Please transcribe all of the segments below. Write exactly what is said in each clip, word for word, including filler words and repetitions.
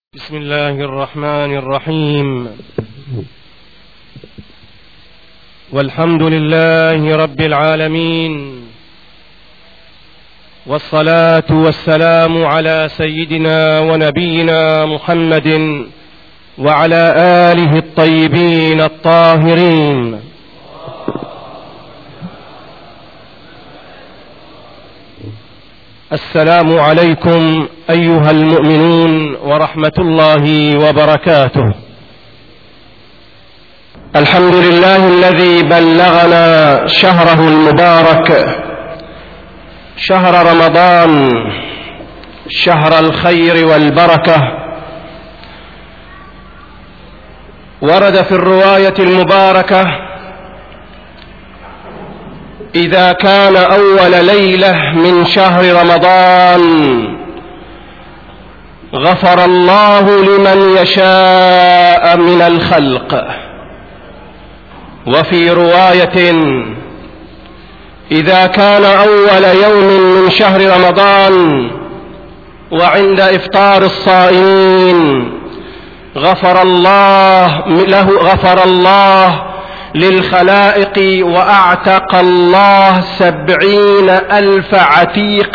بسم الله الرحمن الرحيم. والحمد لله رب العالمين، والصلاة والسلام على سيدنا ونبينا محمد وعلى آله الطيبين الطاهرين. السلام عليكم أيها المؤمنون ورحمة الله وبركاته. الحمد لله الذي بلغنا شهره المبارك، شهر رمضان، شهر الخير والبركة. ورد في الرواية المباركة: إذا كان أول ليلة من شهر رمضان غفر الله لمن يشاء من الخلق. وفي رواية: إذا كان أول يوم من شهر رمضان وعند إفطار الصائمين غفر الله له غفر الله للخلائق وأعتق الله سبعين ألف عتيق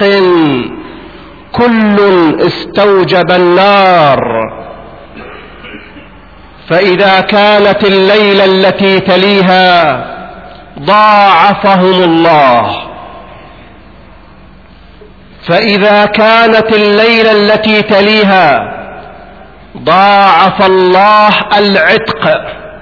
كل استوجب النار. فإذا كانت الليلة التي تليها ضاعفهم الله، فإذا كانت الليلة التي تليها ضاعف الله العتق،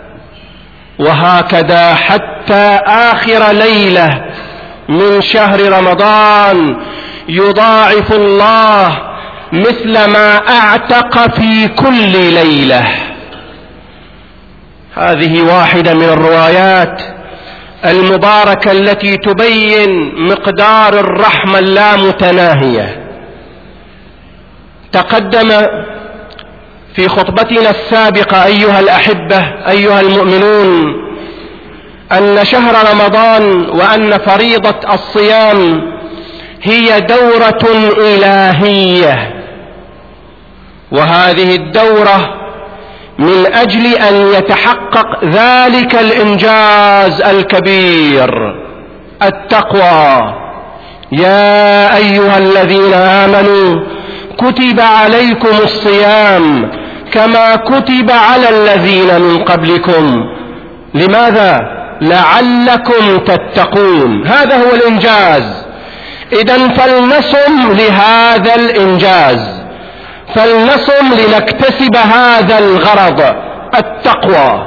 وهكذا حتى آخر ليلة من شهر رمضان يضاعف الله مثل ما أعتق في كل ليلة. هذه واحدة من الروايات المباركة التي تبين مقدار الرحمة اللامتناهية. تقدم في خطبتنا السابقة أيها الأحبة أيها المؤمنون أن شهر رمضان وأن فريضة الصيام هي دورة إلهية، وهذه الدورة من أجل أن يتحقق ذلك الإنجاز الكبير، التقوى. يا أيها الذين آمنوا كتب عليكم الصيام كما كتب على الذين من قبلكم. لماذا؟ لعلكم تتقون. هذا هو الإنجاز. إذن فلنصم لهذا الإنجاز، فلنصم لنكتسب هذا الغرض، التقوى.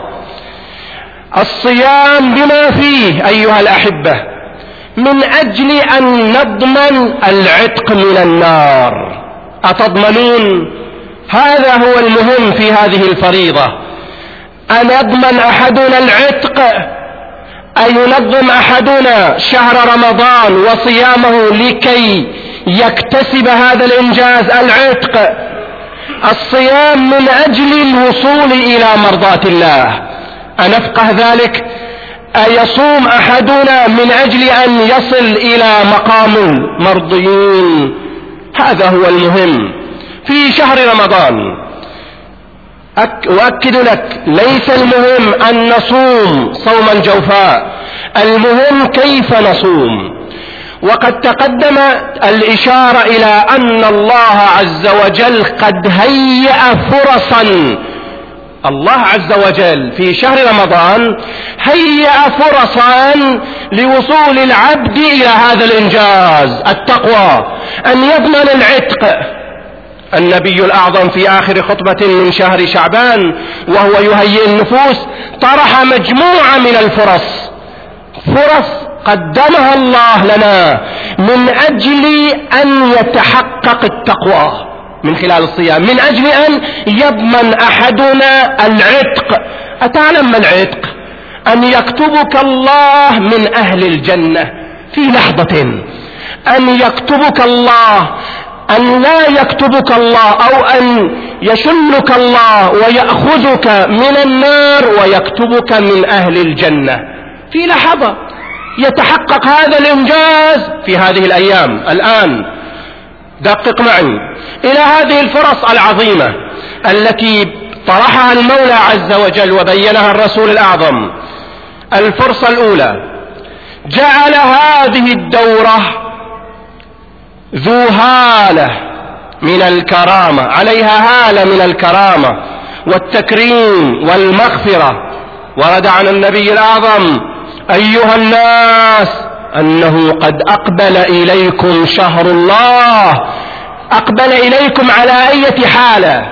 الصيام بما فيه أيها الأحبة من أجل أن نضمن العتق من النار. أتضمنون؟ هذا هو المهم في هذه الفريضة، أن يضمن أحدنا العتق، أن ينظم أحدنا شهر رمضان وصيامه لكي يكتسب هذا الإنجاز، العتق. الصيام من أجل الوصول إلى مرضاة الله، أنفقه ذلك؟ أيصوم أحدنا من أجل أن يصل إلى مقام المرضيين؟ هذا هو المهم في شهر رمضان. أك وأكد لك، ليس المهم أن نصوم صوم الجوفاء، المهم كيف نصوم. وقد تقدم الإشارة إلى أن الله عز وجل قد هيأ فرصا. الله عز وجل في شهر رمضان هيأ فرصا لوصول العبد إلى هذا الإنجاز، التقوى، أن يضمن العتق. النبي الأعظم في آخر خطبة من شهر شعبان وهو يهيئ النفوس طرح مجموعة من الفرص، فرص قدمها الله لنا من أجل أن يتحقق التقوى من خلال الصيام، من أجل أن يضمن أحدنا العتق. أتعلم ما العتق؟ أن يكتبك الله من أهل الجنة في لحظة، أن يكتبك الله، أن لا يكتبك الله أو أن يشلك الله ويأخذك من النار ويكتبك من أهل الجنة في لحظة. يتحقق هذا الإنجاز في هذه الأيام الآن. دقق معي إلى هذه الفرص العظيمة التي طرحها المولى عز وجل وبينها الرسول الأعظم. الفرصة الأولى، جعل هذه الدورة ذو هالة من الكرامة، عليها هالة من الكرامة والتكريم والمغفرة. ورد عن النبي الأعظم: أيها الناس أنه قد أقبل إليكم شهر الله. أقبل إليكم على أي حالة؟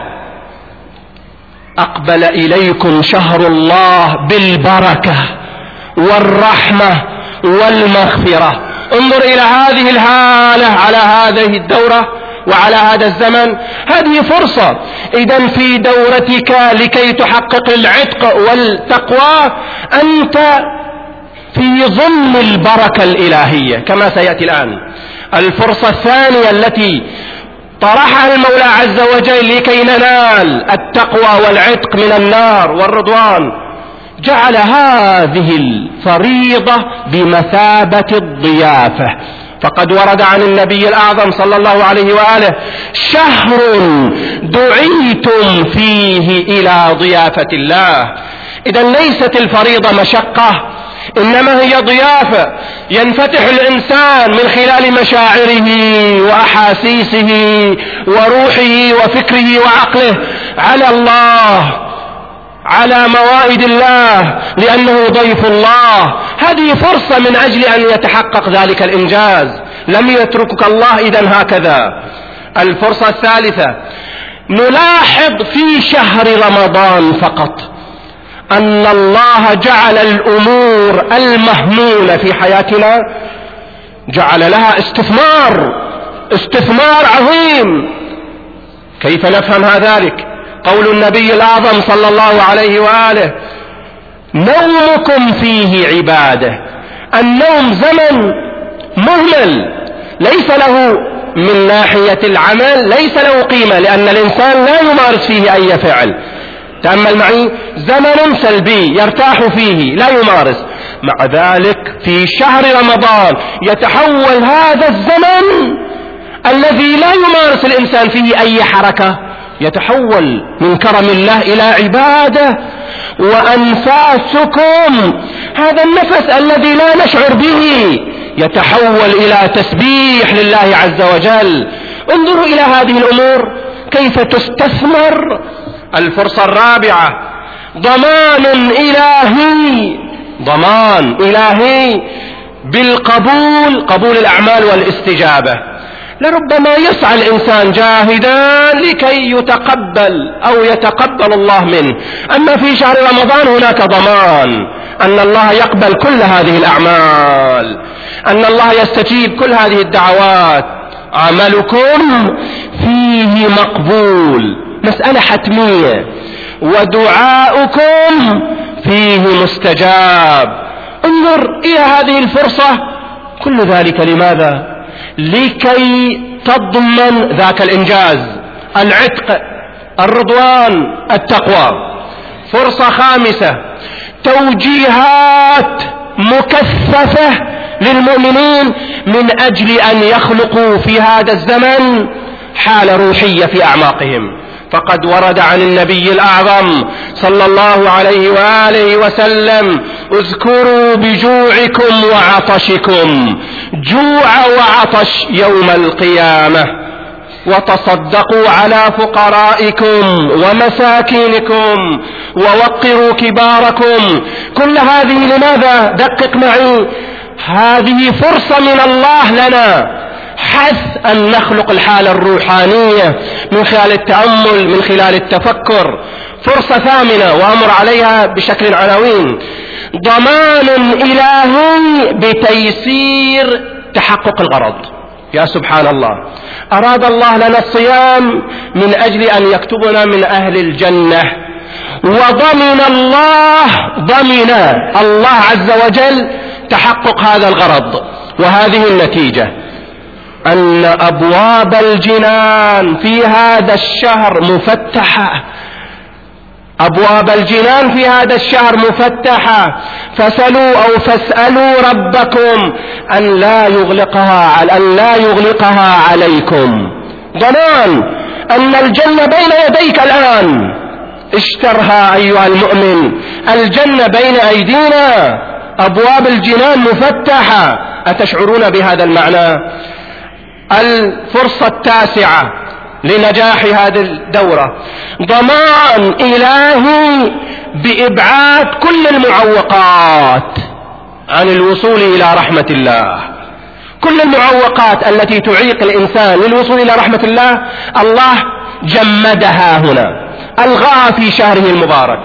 أقبل إليكم شهر الله بالبركة والرحمة والمغفرة. انظر إلى هذه الهالة على هذه الدورة وعلى هذا الزمن. هذه فرصة إذن في دورتك لكي تحقق العتق والتقوى أنت في ضمن البركة الإلهية كما سيأتي الآن. الفرصة الثانية التي طرحها المولى عز وجل لكي ننال التقوى والعتق من النار والرضوان، جعل هذه الفريضة بمثابة الضيافة. فقد ورد عن النبي الأعظم صلى الله عليه وآله: شهر دعيتم فيه إلى ضيافة الله. إذن ليست الفريضة مشقة، إنما هي ضيافة ينفتح الإنسان من خلال مشاعره وأحاسيسه وروحه وفكره وعقله على الله، على موائد الله، لأنه ضيف الله. هذه فرصة من أجل أن يتحقق ذلك الإنجاز. لم يتركك الله إذن هكذا. الفرصة الثالثة، نلاحظ في شهر رمضان فقط أن الله جعل الأمور المهمولة في حياتنا جعل لها استثمار، استثمار عظيم. كيف نفهم ذلك؟ قول النبي الأعظم صلى الله عليه وآله: نومكم فيه عبادة. النوم زمن مهمل ليس له من ناحية العمل ليس له قيمة، لأن الإنسان لا يمارس فيه أي فعل. تأمل معي، زمن سلبي يرتاح فيه لا يمارس. مع ذلك في شهر رمضان يتحول هذا الزمن الذي لا يمارس الإنسان فيه أي حركة، يتحول من كرم الله إلى عبادة. وأنفاسكم، هذا النفس الذي لا نشعر به، يتحول إلى تسبيح لله عز وجل. انظروا إلى هذه الأمور كيف تستثمر. الفرصة الرابعة، ضمان إلهي، ضمان إلهي بالقبول، قبول الأعمال والاستجابة. لربما يسعى الإنسان جاهدا لكي يتقبل أو يتقبل الله منه، أما في شهر رمضان هناك ضمان أن الله يقبل كل هذه الأعمال، أن الله يستجيب كل هذه الدعوات. عملكم فيه مقبول، مسألة حتمية، ودعاؤكم فيه مستجاب. انظر إلى هذه الفرصة، كل ذلك لماذا؟ لكي تضمن ذاك الإنجاز، العتق، الرضوان، التقوى. فرصة خامسة، توجيهات مكثفة للمؤمنين من أجل أن يخلقوا في هذا الزمن حالة روحية في أعماقهم. فقد ورد عن النبي الأعظم صلى الله عليه وآله وسلم: اذكروا بجوعكم وعطشكم، جوع وعطش يوم القيامة، وتصدقوا على فقرائكم ومساكينكم، ووقروا كباركم. كل هذه لماذا؟ دقق معي، هذه فرصة من الله لنا، حث أن نخلق الحالة الروحانية من خلال التأمل، من خلال التفكر. فرصة ثامنة وأمر عليها بشكل عناوين: ضمان إلهي بتيسير تحقق الغرض. يا سبحان الله، أراد الله لنا الصيام من أجل أن يكتبنا من أهل الجنة، وضمن الله ضمن الله عز وجل تحقق هذا الغرض. وهذه النتيجة أن أبواب الجنان في هذا الشهر مفتحة، أبواب الجنان في هذا الشهر مفتحة. فسلوا أو فاسألوا ربكم أن لا يغلقها أن لا يغلقها عليكم. ضمان أن الجنة بين يديك الآن، اشترها أيها المؤمن. الجنة بين أيدينا، أبواب الجنان مفتحة. أتشعرون بهذا المعنى؟ الفرصة التاسعة لنجاح هذه الدورة ضمان إلهي بإبعاد كل المعوقات عن الوصول إلى رحمة الله. كل المعوقات التي تعيق الإنسان للوصول إلى رحمة الله الله جمدها هنا، ألغاها في شهره المبارك.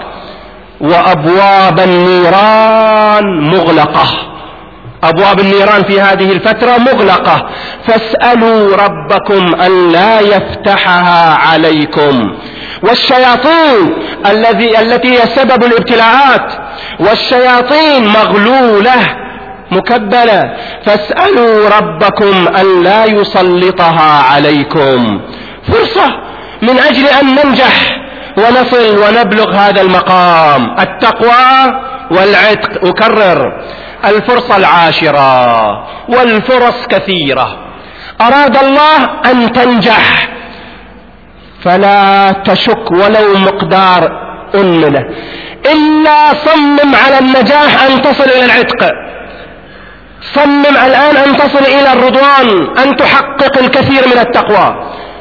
وأبواب النيران مغلقة، أبواب النيران في هذه الفترة مغلقة، فاسألوا ربكم أن لا يفتحها عليكم. والشياطين الذي التي هي سبب الابتلاءات، والشياطين مغلولة مكبلة، فاسألوا ربكم أن لا يسلطها عليكم. فرصة من أجل أن ننجح ونصل ونبلغ هذا المقام، التقوى والعتق. أكرر، الفرصة العاشرة، والفرص كثيرة. أراد الله أن تنجح فلا تشك ولو مقدار أمله، إلا صمم على النجاح أن تصل إلى العتق. صمم الآن أن تصل إلى الرضوان، أن تحقق الكثير من التقوى.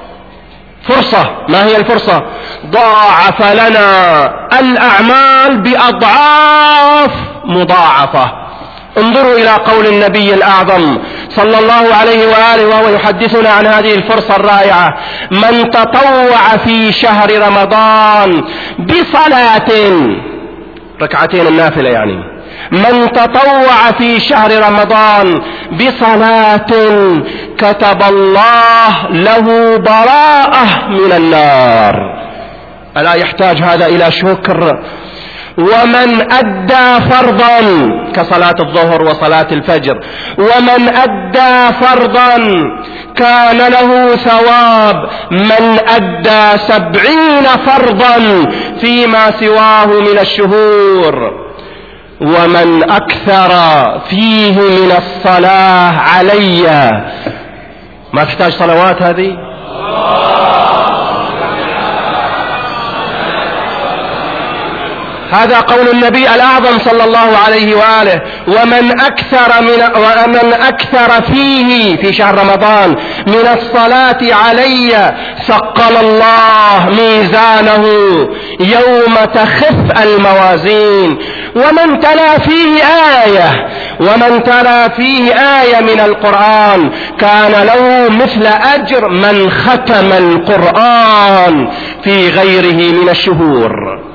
فرصة. ما هي الفرصة؟ ضاعف لنا الأعمال بأضعاف مضاعفة. انظروا إلى قول النبي الأعظم صلى الله عليه وآله وهو يحدثنا عن هذه الفرصة الرائعة: من تطوع في شهر رمضان بصلاة، ركعتين النافلة يعني، من تطوع في شهر رمضان بصلاة كتب الله له براءة من النار. ألا يحتاج هذا إلى شكر؟ ومن أدى فرضا كصلاة الظهر وصلاة الفجر، ومن أدى فرضا كان له ثواب من أدى سبعين فرضا فيما سواه من الشهور. ومن أكثر فيه من الصلاة علي. ما تحتاج صلوات هذه؟ هذا قول النبي الأعظم صلى الله عليه وآله: ومن أكثر من ومن أكثر فيه في شهر رمضان من الصلاة علي ثقل الله ميزانه يوم تخف الموازين. ومن تلا فيه آية ومن تلا فيه آية من القرآن كان له مثل أجر من ختم القرآن في غيره من الشهور.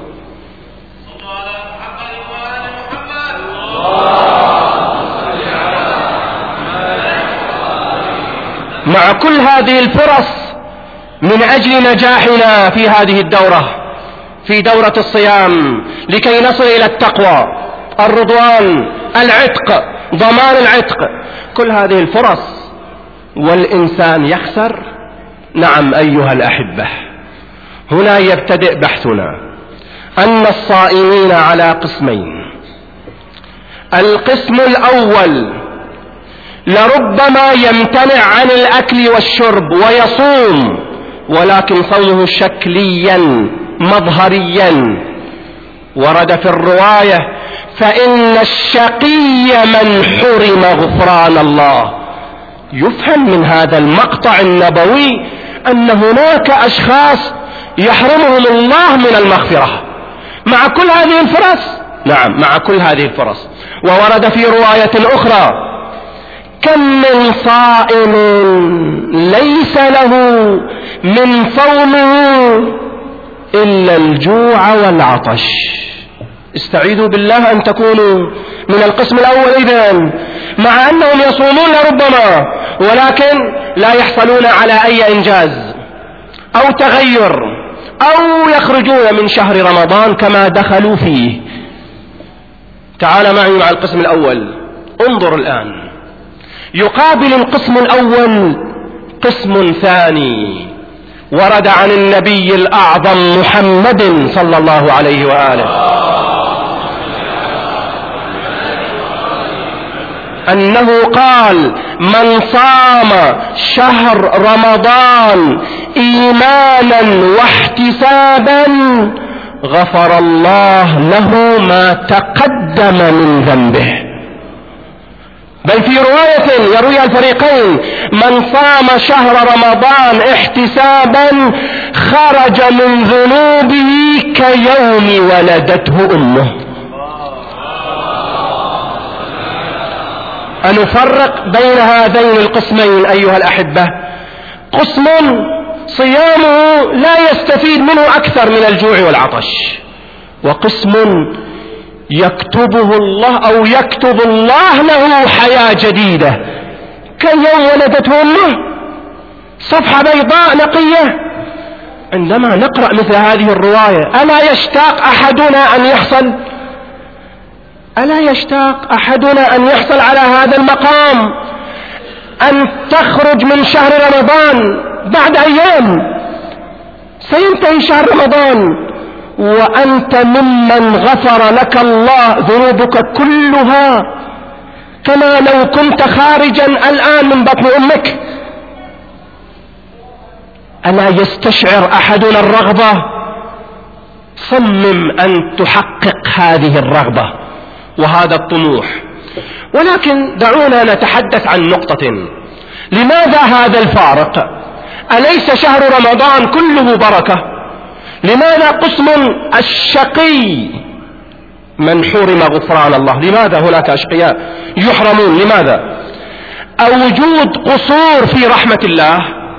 مع كل هذه الفرص من أجل نجاحنا في هذه الدورة، في دورة الصيام، لكي نصل إلى التقوى، الرضوان، العتق، ضمان العتق، كل هذه الفرص والإنسان يخسر. نعم أيها الأحبة، هنا يبتدئ بحثنا أن الصائمين على قسمين. القسم الأول لربما يمتنع عن الأكل والشرب ويصوم، ولكن صومه شكليا مظهريا. ورد في الرواية: فإن الشقي من حرم غفران الله. يفهم من هذا المقطع النبوي أن هناك أشخاص يحرمهم الله من المغفرة مع كل هذه الفرص. نعم، مع كل هذه الفرص. وورد في رواية أخرى: كم من صائم ليس له من صومه إلا الجوع والعطش. استعيذوا بالله أن تكونوا من القسم الأول إذن، مع أنهم يصومون لربما، ولكن لا يحصلون على أي إنجاز أو تغير، أو يخرجون من شهر رمضان كما دخلوا فيه. تعال معي مع القسم الأول. انظر الآن، يقابل القسم الأول قسم ثاني ورد عن النبي الأعظم محمد صلى الله عليه وآله. أنه قال: من صام شهر رمضان إيمانا واحتسابا غفر الله له ما تقدم من ذنبه. بل في رواية يرويها الفريقين: من صام شهر رمضان احتسابا خرج من ذنوبه كيوم ولدته أمه. أن نفرق بين هذين القسمين أيها الأحبة. قسم صيامه لا يستفيد منه أكثر من الجوع والعطش، وقسم يكتبه الله أو يكتب الله له حياة جديدة كيوم ولدته أمه، صفحة بيضاء نقية. عندما نقرأ مثل هذه الرواية ألا يشتاق أحدنا أن يحصل ألا يشتاق أحدنا أن يحصل على هذا المقام، أن تخرج من شهر رمضان بعد أيام سينتهي شهر رمضان وأنت ممن غفر لك الله ذنوبك كلها، كما لو كنت خارجا الآن من بطن أمك. ألا يستشعر أحدنا الرغبة؟ صمم أن تحقق هذه الرغبة وهذا الطموح. ولكن دعونا نتحدث عن نقطة: لماذا هذا الفارق؟ أليس شهر رمضان كله بركة؟ لماذا قسم الشقي من حرم غفران الله؟ لماذا هناك أشقياء يحرمون؟ لماذا؟ أو وجود قصور في رحمة الله؟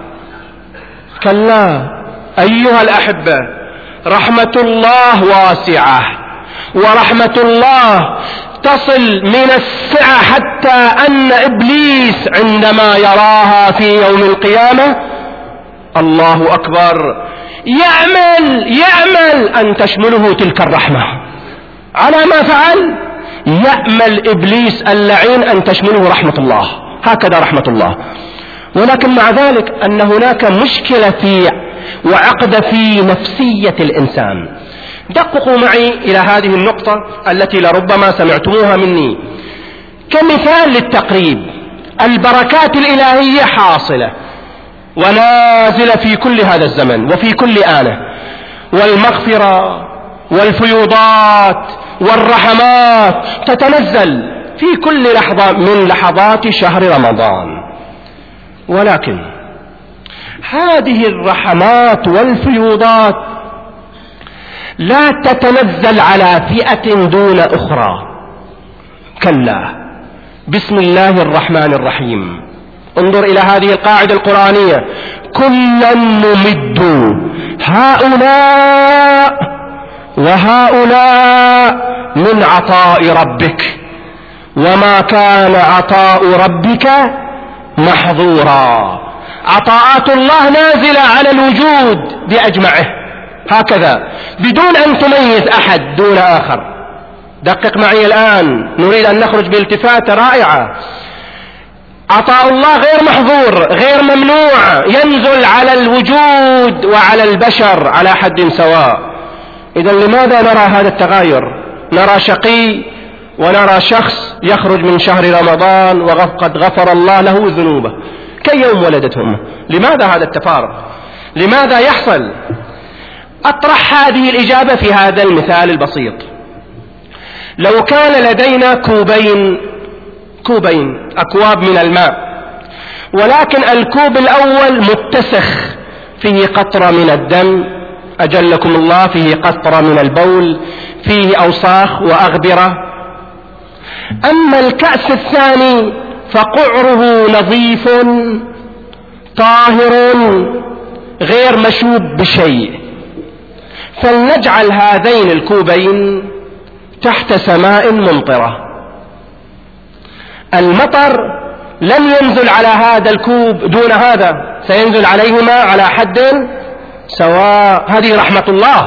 كلا أيها الأحبة، رحمة الله واسعة، ورحمة الله تصل من السعة حتى أن إبليس عندما يراها في يوم القيامة الله أكبر يعمل يعمل أن تشمله تلك الرحمة على ما فعل. يأمل إبليس اللعين أن تشمله رحمة الله، هكذا رحمة الله. ولكن مع ذلك أن هناك مشكلة في وعقدة في نفسية الإنسان. دققوا معي إلى هذه النقطة التي لربما سمعتموها مني كمثال للتقريب. البركات الإلهية حاصلة ونازلة في كل هذا الزمن وفي كل آنة، والمغفرة والفيوضات والرحمات تتنزل في كل لحظة من لحظات شهر رمضان. ولكن هذه الرحمات والفيوضات لا تتنزل على فئة دون أخرى، كلا. بسم الله الرحمن الرحيم. انظر إلى هذه القاعدة القرآنية: كلا نمد هؤلاء وهؤلاء من عطاء ربك وما كان عطاء ربك محظورا. عطاءات الله نازلة على الوجود بأجمعه هكذا بدون أن تميز أحد دون آخر. دقق معي الآن، نريد أن نخرج بالتفاتة رائعة. عطاء الله غير محظور، غير ممنوع، ينزل على الوجود وعلى البشر على حد سواء. إذا لماذا نرى هذا التغاير؟ نرى شقي ونرى شخص يخرج من شهر رمضان وقد غفر الله له ذنوبه كيوم ولدته أمه. لماذا هذا التفارق؟ لماذا يحصل؟ أطرح هذه الإجابة في هذا المثال البسيط. لو كان لدينا كوبين كوبين أكواب من الماء، ولكن الكوب الأول متسخ فيه قطرة من الدم أجلكم الله، فيه قطرة من البول، فيه أوساخ وأغبرة. أما الكأس الثاني فقعره نظيف طاهر غير مشوب بشيء. فلنجعل هذين الكوبين تحت سماء ممطرة. المطر لن ينزل على هذا الكوب دون هذا، سينزل عليهما على حد سواء. هذه رحمة الله.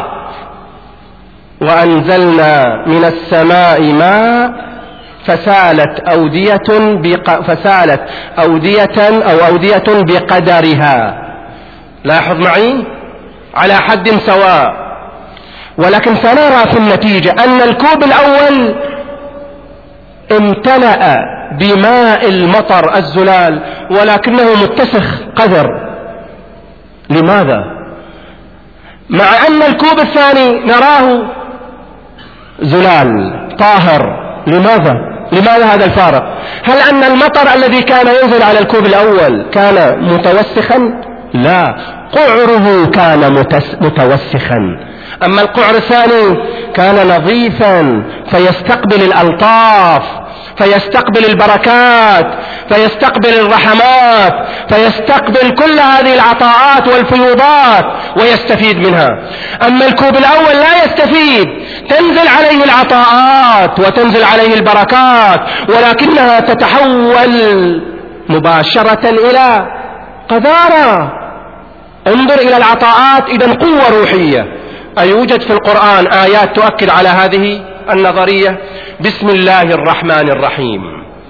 وأنزلنا من السماء ماء فسالت أودية بق... فسالت أودية أو أودية بقدرها. لاحظ معي، على حد سواء. ولكن سنرى في النتيجة أن الكوب الأول امتلأ بماء المطر الزلال ولكنه متسخ قذر. لماذا؟ مع أن الكوب الثاني نراه زلال طاهر. لماذا؟ لماذا هذا الفارق؟ هل أن المطر الذي كان ينزل على الكوب الأول كان متوسخا؟ لا، قعره كان متوسخا. أما القعر الثاني كان نظيفا فيستقبل الألطاف، فيستقبل البركات، فيستقبل الرحمات، فيستقبل كل هذه العطاءات والفيوضات ويستفيد منها. أما الكوب الأول لا يستفيد، تنزل عليه العطاءات وتنزل عليه البركات ولكنها تتحول مباشرة إلى قذارة. انظر إلى العطاءات، إذن قوة روحية. أيوجد في القرآن آيات تؤكد على هذه النظرية؟ بسم الله الرحمن الرحيم: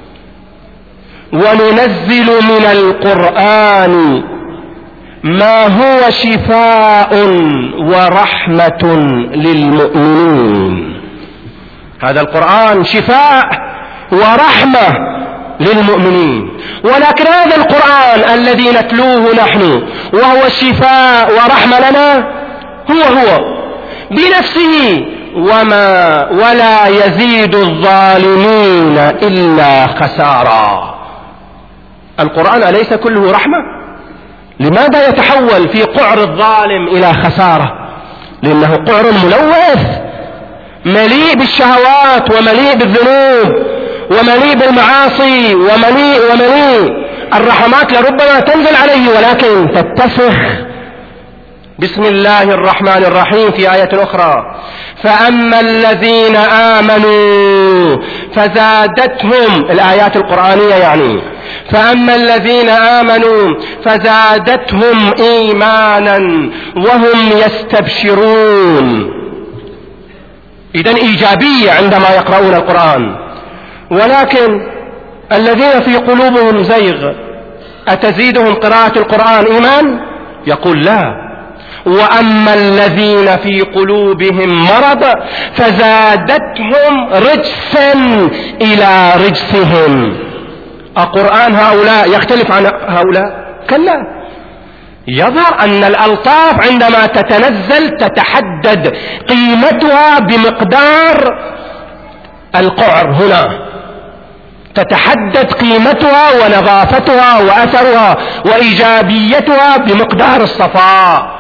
وننزل من القرآن ما هو شفاء ورحمة للمؤمنين. هذا القرآن شفاء ورحمة للمؤمنين، ولكن هذا القرآن الذي نتلوه نحن وهو شفاء ورحمة لنا هو هو بنفسه وما ولا يزيد الظالمين إلا خسارا. القرآن أليس كله رحمة؟ لماذا يتحول في قعر الظالم إلى خسارة؟ لأنه قعر ملوث مليء بالشهوات ومليء بالذنوب ومليء بالمعاصي ومليء ومليء. الرحمات لربما تنزل عليه ولكن تتسخ. بسم الله الرحمن الرحيم في آية أخرى: فأما الذين آمنوا فزادتهم، الآيات القرآنية يعني، فأما الذين آمنوا فزادتهم إيمانا وهم يستبشرون. إذن إيجابية عندما يقرؤون القرآن. ولكن الذين في قلوبهم زيغ أتزيدهم قراءة القرآن إيمان؟ يقول لا. وأما الذين في قلوبهم مرض فزادتهم رجسا إلى رجسهم. القرآن هؤلاء يختلف عن هؤلاء؟ كلا. يظهر أن الألطاف عندما تتنزل تتحدد قيمتها بمقدار القعر. هنا تتحدد قيمتها ونظافتها وأثرها وإيجابيتها بمقدار الصفاء.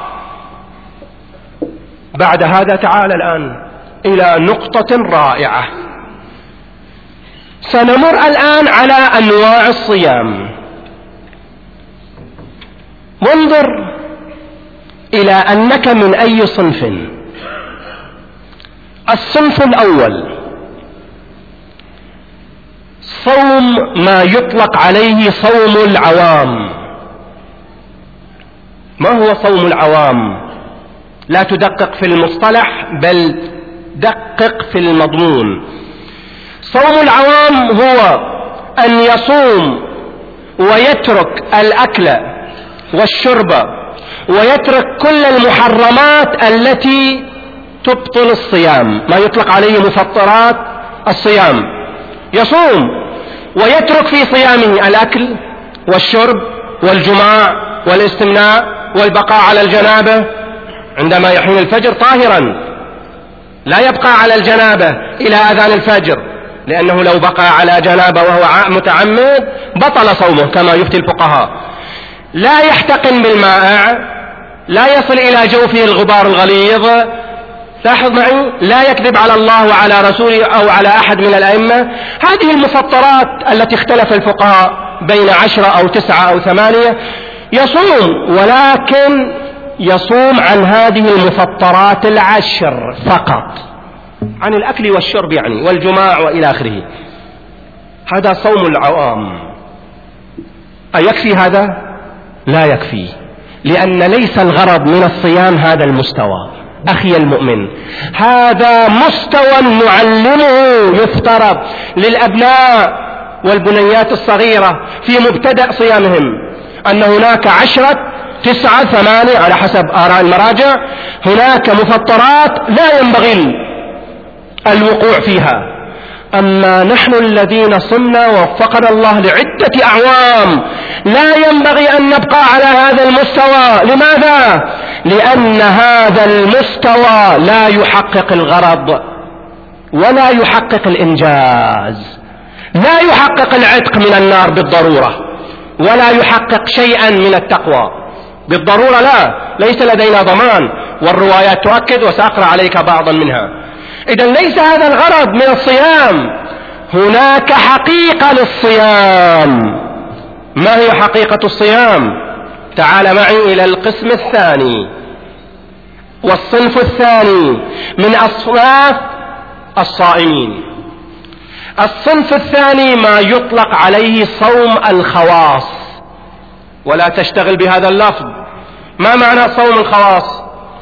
بعد هذا تعال الآن إلى نقطة رائعة. سنمر الآن على أنواع الصيام. وانظر إلى أنك من أي صنف. الصنف الأول صوم ما يطلق عليه صوم العوام. ما هو صوم العوام؟ لا تدقق في المصطلح بل دقق في المضمون. صوم العوام هو أن يصوم ويترك الأكل والشرب ويترك كل المحرمات التي تبطل الصيام، ما يطلق عليه مفطرات الصيام. يصوم ويترك في صيامه الأكل والشرب والجماع والاستمناء والبقاء على الجنابة عندما يحين الفجر طاهرا، لا يبقى على الجنابة إلى أذان الفجر، لأنه لو بقى على جنابة وهو متعمد بطل صومه كما يفتي الفقهاء. لا يحتقن بالمائع، لا يصل إلى جوفه الغبار الغليظ. لاحظ معي، لا يكذب على الله وعلى رسوله أو على أحد من الأئمة. هذه المفطرات التي اختلف الفقهاء بين عشرة أو تسعة أو ثمانية يصوم، ولكن يصوم عن هذه المفطرات العشر فقط، عن الأكل والشرب يعني والجماع وإلى آخره. هذا صوم العوام. أيكفي هذا؟ لا يكفي، لأن ليس الغرض من الصيام هذا المستوى. أخي المؤمن، هذا مستوى نعلمه يفترض للأبناء والبنيات الصغيرة في مبتدأ صيامهم، أن هناك عشرة تسعة ثمانية على حسب آراء المراجع، هناك مفطرات لا ينبغي الوقوع فيها. أما نحن الذين صمنا ووفقنا الله لعدة أعوام لا ينبغي أن نبقى على هذا المستوى. لماذا؟ لأن هذا المستوى لا يحقق الغرض ولا يحقق الإنجاز، لا يحقق العتق من النار بالضرورة، ولا يحقق شيئا من التقوى بالضرورة، لا، ليس لدينا ضمان، والروايات تؤكد وسأقرأ عليك بعضا منها. إذن ليس هذا الغرض من الصيام، هناك حقيقة للصيام. ما هي حقيقة الصيام؟ تعال معي إلى القسم الثاني والصنف الثاني من أصناف الصائمين. الصنف الثاني ما يطلق عليه صوم الخواص، ولا تشتغل بهذا اللفظ. ما معنى صوم الخواص؟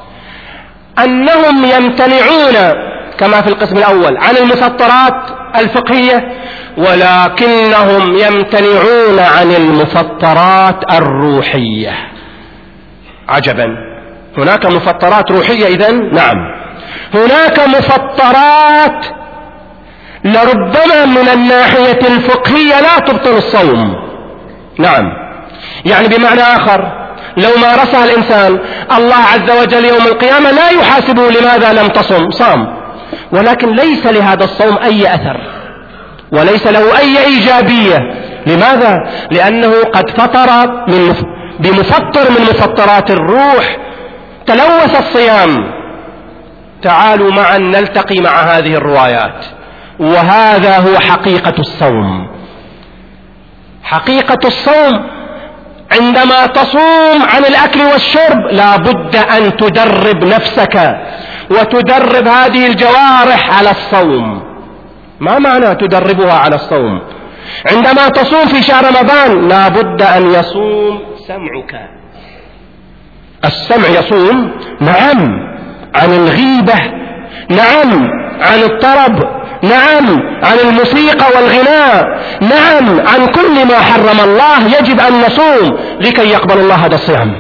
أنهم يمتنعون كما في القسم الأول عن المفطرات الفقهية، ولكنهم يمتنعون عن المفطرات الروحية. عجبا، هناك مفطرات روحية إذن؟ نعم، هناك مفطرات لربما من الناحية الفقهية لا تبطل الصوم. نعم، يعني بمعنى آخر لو مارسها الإنسان الله عز وجل يوم القيامة لا يحاسبه لماذا لم تصم، صام، ولكن ليس لهذا الصوم أي أثر وليس له أي إيجابية. لماذا؟ لأنه قد فطر من بمفطر من مفطرات الروح، تلوث الصيام. تعالوا معا نلتقي مع هذه الروايات، وهذا هو حقيقة الصوم. حقيقة الصوم عندما تصوم عن الأكل والشرب لا بد أن تدرب نفسك وتدرب هذه الجوارح على الصوم. ما معنى تدربها على الصوم؟ عندما تصوم في شهر رمضان لا بد أن يصوم سمعك. السمع يصوم، نعم، عن الغيبة، نعم، عن الطرب، نعم، عن الموسيقى والغناء، نعم، عن كل ما حرم الله يجب أن نصوم لكي يقبل الله هذا الصيام.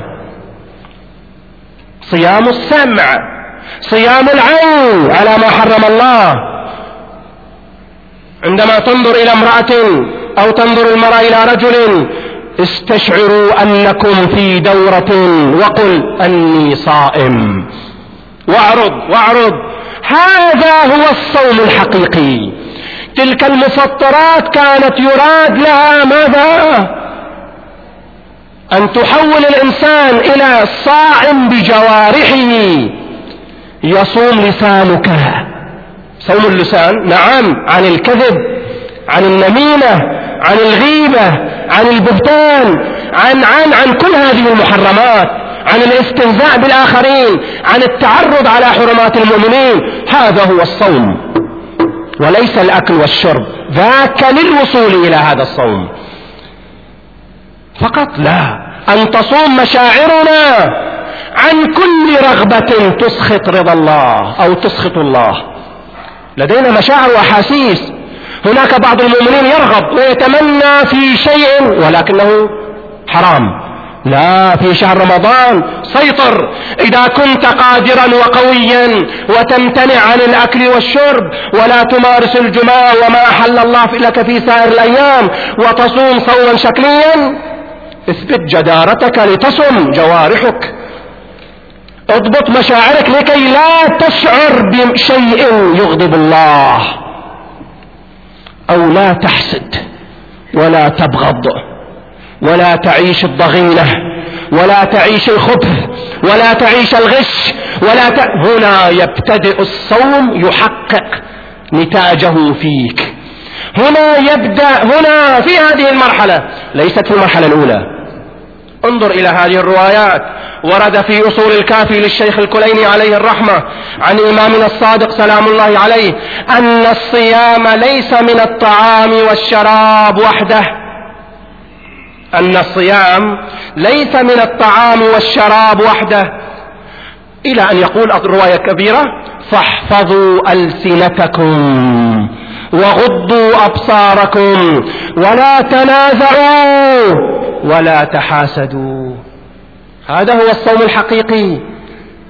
صيام السمع، صيام العين على ما حرم الله. عندما تنظر إلى امرأة أو تنظر المرأة إلى رجل استشعروا أنكم في دورة وقل أني صائم، واعرض واعرض. هذا هو الصوم الحقيقي. تلك المفطرات كانت يراد لها ماذا؟ أن تحول الإنسان إلى صائم بجوارحه. يصوم لسانك، صوم اللسان، نعم، عن الكذب، عن النميمة، عن الغيبة، عن البهتان، عن عن عن كل هذه المحرمات، عن الاستهزاء بالآخرين، عن التعرض على حرمات المؤمنين. هذا هو الصوم، وليس الأكل والشرب، ذاك للوصول إلى هذا الصوم فقط. لا، أن تصوم مشاعرنا عن كل رغبة تسخط رضا الله أو تسخط الله. لدينا مشاعر وأحاسيس. هناك بعض المؤمنين يرغب ويتمنى في شيء ولكنه حرام. لا، في شهر رمضان سيطر. إذا كنت قادرا وقويا وتمتنع عن الأكل والشرب ولا تمارس الجماع وما أحل الله لك في سائر الأيام وتصوم صوما شكليا، اثبت جدارتك لتصم جوارحك. اضبط مشاعرك لكي لا تشعر بشيء يغضب الله، أو لا تحسد ولا تبغض ولا تعيش الضغينة ولا تعيش الخبث ولا تعيش الغش ولا ت... هنا يبتدئ الصوم يحقق نتاجه فيك. هنا يبدأ، هنا في هذه المرحلة، ليست في المرحلة الأولى. انظر إلى هذه الروايات. ورد في أصول الكافي للشيخ الكليني عليه الرحمة عن إمامنا الصادق سلام الله عليه أن الصيام ليس من الطعام والشراب وحده. أن الصيام ليس من الطعام والشراب وحده، إلى أن يقول الرواية كبيرة: فاحفظوا ألسنتكم وغضوا أبصاركم ولا تنازعوا ولا تحاسدوا. هذا هو الصوم الحقيقي.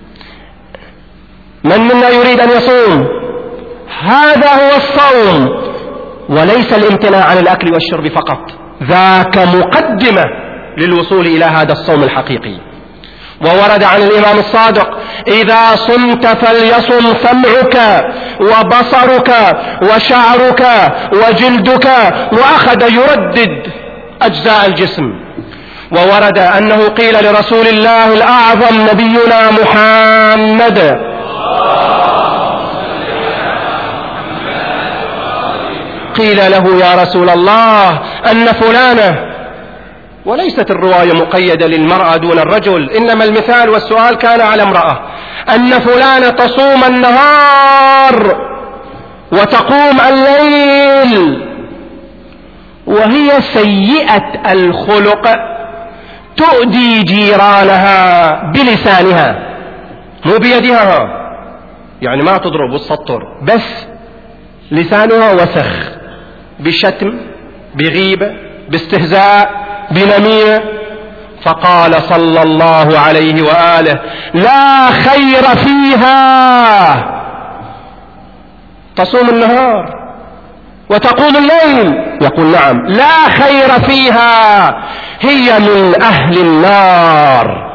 من منا يريد أن يصوم؟ هذا هو الصوم. وليس الامتناع عن الأكل والشرب فقط، ذاك مقدمة للوصول إلى هذا الصوم الحقيقي. وورد عن الإمام الصادق: إذا صمت فليصم سمعك وبصرك وشعرك وجلدك، وأخذ يردد أجزاء الجسم. وورد أنه قيل لرسول الله الأعظم نبينا محمد: قيل له: يا رسول الله أن فلانة، وليست الرواية مقيدة للمرأة دون الرجل، إنما المثال والسؤال كان على امرأة، أن فلانة تصوم النهار وتقوم الليل وهي سيئة الخلق، تؤذي جيرانها بلسانها، مو بيدها، يعني ما تضرب وتسطر، بس لسانها وسخ، بشتم، بغيبة، باستهزاء، بنميمة. فقال صلى الله عليه وآله: لا خير فيها. تصوم النهار وتقوم الليل، يقول: نعم، لا خير فيها، هي من أهل النار.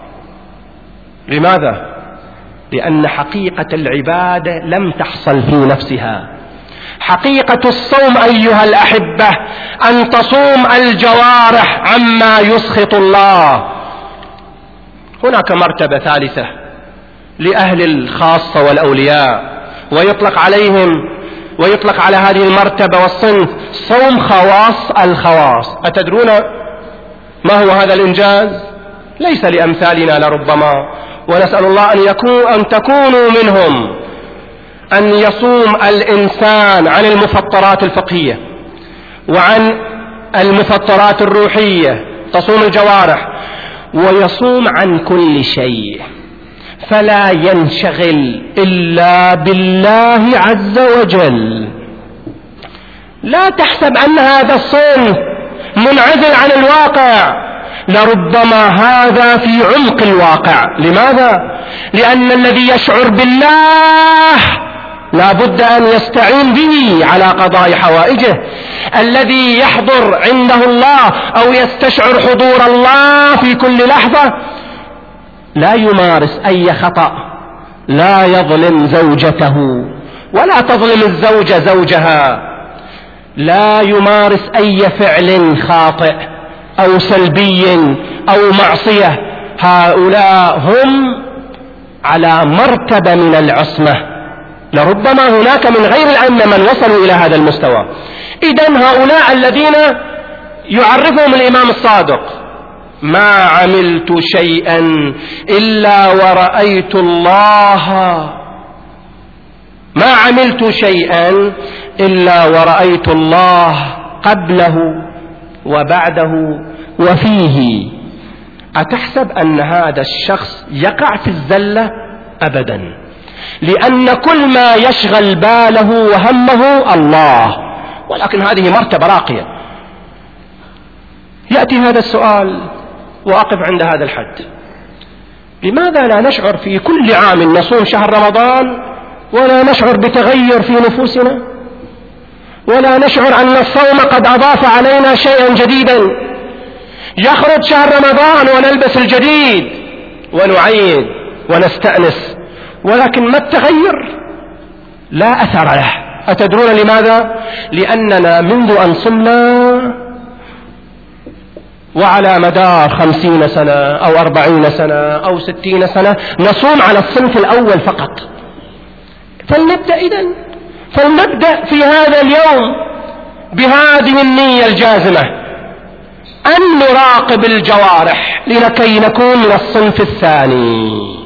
لماذا؟ لأن حقيقة العبادة لم تحصل في نفسها. حقيقة الصوم أيها الأحبة أن تصوم الجوارح عما يسخط الله. هناك مرتبة ثالثة لأهل الخاصة والأولياء، ويطلق عليهم ويطلق على هذه المرتبة والصنف صوم خواص الخواص. أتدرون ما هو هذا الإنجاز؟ ليس لأمثالنا لربما، ونسأل الله أن يكون أن تكونوا منهم. أن يصوم الإنسان عن المفطرات الفقهية وعن المفطرات الروحية، تصوم الجوارح، ويصوم عن كل شيء، فلا ينشغل إلا بالله عز وجل. لا تحسب أن هذا الصوم منعزل عن الواقع، لربما هذا في عمق الواقع. لماذا؟ لأن الذي يشعر بالله لا بد أن يستعين به على قضاء حوائجه. الذي يحضر عنده الله أو يستشعر حضور الله في كل لحظة لا يمارس أي خطأ، لا يظلم زوجته ولا تظلم الزوجة زوجها، لا يمارس أي فعل خاطئ أو سلبي أو معصية. هؤلاء هم على مرتبة من العصمة، لربما هناك من غير الأئمة من وصلوا إلى هذا المستوى. إذن هؤلاء الذين يعرفهم الإمام الصادق: ما عملت شيئا إلا ورأيت الله ما عملت شيئا إلا ورأيت الله قبله وبعده وفيه. أتحسب أن هذا الشخص يقع في الزلة؟ أبدا، لأن كل ما يشغل باله وهمه الله. ولكن هذه مرتبة راقية. يأتي هذا السؤال وأقف عند هذا الحد: لماذا لا نشعر في كل عام نصوم شهر رمضان ولا نشعر بتغير في نفوسنا، ولا نشعر أن الصوم قد أضاف علينا شيئا جديدا؟ يخرج شهر رمضان ونلبس الجديد ونعيد ونستأنس، ولكن ما التغير؟ لا أثر له. أتدرون لماذا؟ لأننا منذ أن صمنا وعلى مدار خمسين سنة أو أربعين سنة أو ستين سنة نصوم على الصنف الأول فقط. فلنبدأ إذن فلنبدأ في هذا اليوم بهذه النية الجازمة أن نراقب الجوارح لكي نكون من الصنف الثاني.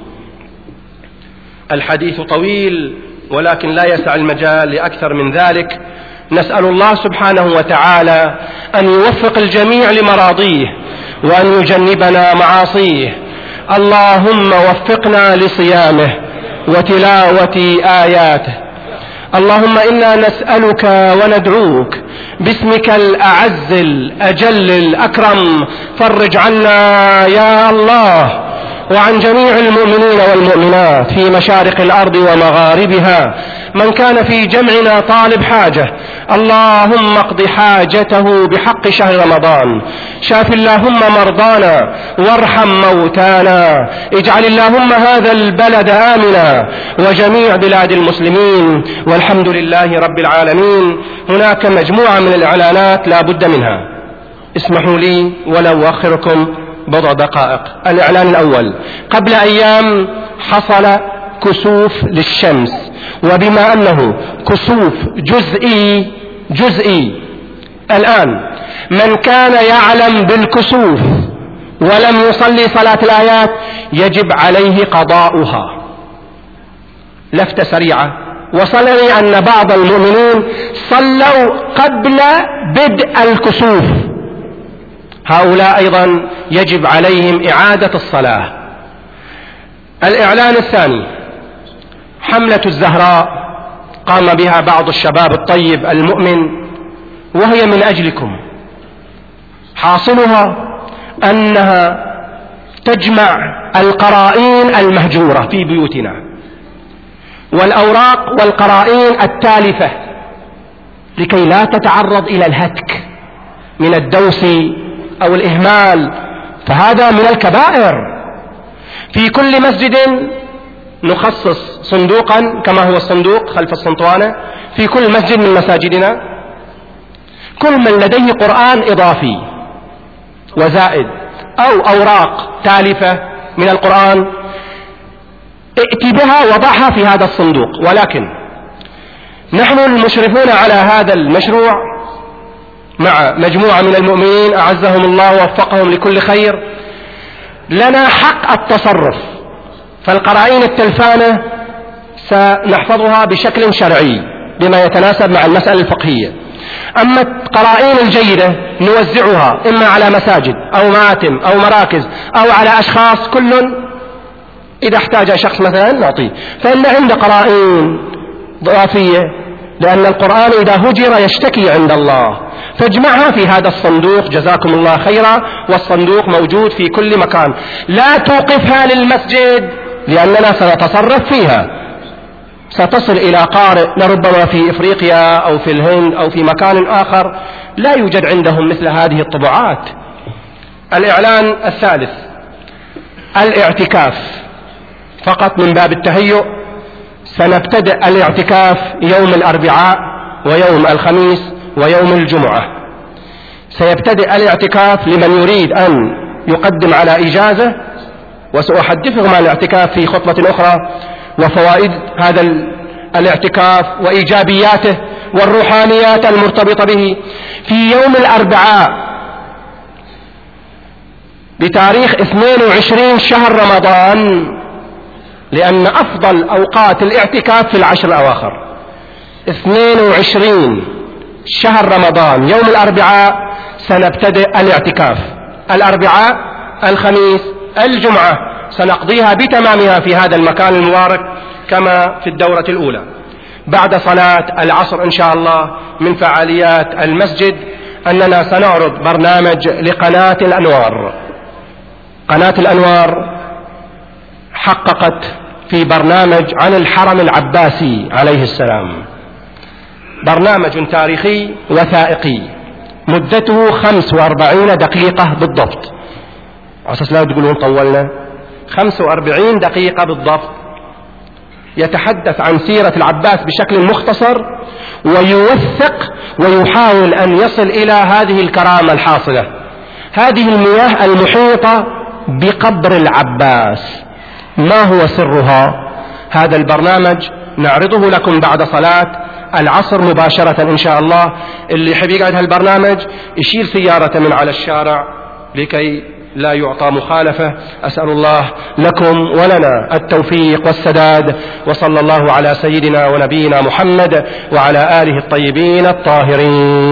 الحديث طويل ولكن لا يسع المجال لأكثر من ذلك. نسأل الله سبحانه وتعالى أن يوفق الجميع لمراضيه وأن يجنبنا معاصيه. اللهم وفقنا لصيامه وتلاوة آياته. اللهم إنا نسألك وندعوك باسمك الأعز الأجل الأكرم، فرج عنا يا الله وعن جميع المؤمنين والمؤمنات في مشارق الأرض ومغاربها. من كان في جمعنا طالب حاجة اللهم اقض حاجته بحق شهر رمضان. شاف اللهم مرضانا وارحم موتانا. اجعل اللهم هذا البلد آمنا وجميع بلاد المسلمين، والحمد لله رب العالمين. هناك مجموعة من الإعلانات لا بد منها، اسمحوا لي ولو أؤخركم بضع دقائق. الإعلان الأول: قبل أيام حصل كسوف للشمس، وبما أنه كسوف جزئي جزئي الآن من كان يعلم بالكسوف ولم يصلي صلاة الآيات يجب عليه قضاؤها. لفتة سريعة: وصلني أن بعض المؤمنين صلوا قبل بدء الكسوف، هؤلاء أيضا يجب عليهم إعادة الصلاة. الإعلان الثاني: حملة الزهراء قام بها بعض الشباب الطيب المؤمن، وهي من أجلكم. حاصلها أنها تجمع القرائن المهجورة في بيوتنا والأوراق والقرائن التالفة لكي لا تتعرض إلى الهتك من الدوس أو الإهمال، فهذا من الكبائر. في كل مسجد نخصص صندوقا كما هو الصندوق خلف الصنطوانة في كل مسجد من مساجدنا. كل من لديه قرآن إضافي وزائد أو أوراق تالفة من القرآن ائت بها وضعها في هذا الصندوق. ولكن نحن المشرفون على هذا المشروع مع مجموعة من المؤمنين أعزهم الله ووفقهم لكل خير لنا حق التصرف، فالقرائن التلفانة سنحفظها بشكل شرعي بما يتناسب مع المسألة الفقهية. أما القرائن الجيدة نوزعها إما على مساجد أو مآتم أو مراكز أو على أشخاص، كل إذا احتاج شخص مثلا نعطيه. فإن عند قرائن ضعفية لأن القرآن إذا هجر يشتكي عند الله، فاجمعها في هذا الصندوق جزاكم الله خيرا، والصندوق موجود في كل مكان. لا توقفها للمسجد لأننا سنتصرف فيها، ستصل إلى قارئ لربما في إفريقيا أو في الهند أو في مكان آخر لا يوجد عندهم مثل هذه الطبعات. الإعلان الثالث: الاعتكاف فقط من باب التهيؤ. سنبتدأ الاعتكاف يوم الأربعاء ويوم الخميس ويوم الجمعة. سيبتدئ الاعتكاف لمن يريد أن يقدم على إجازة، وسأحدثكم عن الاعتكاف في خطبة أخرى وفوائد هذا الاعتكاف وإيجابياته والروحانيات المرتبطة به. في يوم الأربعاء بتاريخ اثنين وعشرين شهر رمضان، لأن أفضل أوقات الاعتكاف في العشر الأواخر، اثنين وعشرين شهر رمضان يوم الأربعاء سنبتدئ الاعتكاف. الأربعاء الخميس الجمعة سنقضيها بتمامها في هذا المكان المبارك كما في الدورة الأولى. بعد صلاة العصر إن شاء الله من فعاليات المسجد أننا سنعرض برنامج لقناة الأنوار. قناة الأنوار حققت في برنامج عن الحرم العباسي عليه السلام، برنامج تاريخي وثائقي مدته خمس وأربعين دقيقة بالضبط، عساس لا تقولون طولنا، خمس وأربعين دقيقة بالضبط، يتحدث عن سيرة العباس بشكل مختصر ويوثق ويحاول أن يصل إلى هذه الكرامة الحاصلة، هذه المياه المحيطة بقبر العباس ما هو سرها. هذا البرنامج نعرضه لكم بعد صلاة العصر مباشرة إن شاء الله. اللي يحب يقعد هالبرنامج يشيل سيارة من على الشارع لكي لا يعطى مخالفة. أسأل الله لكم ولنا التوفيق والسداد، وصلى الله على سيدنا ونبينا محمد وعلى آله الطيبين الطاهرين.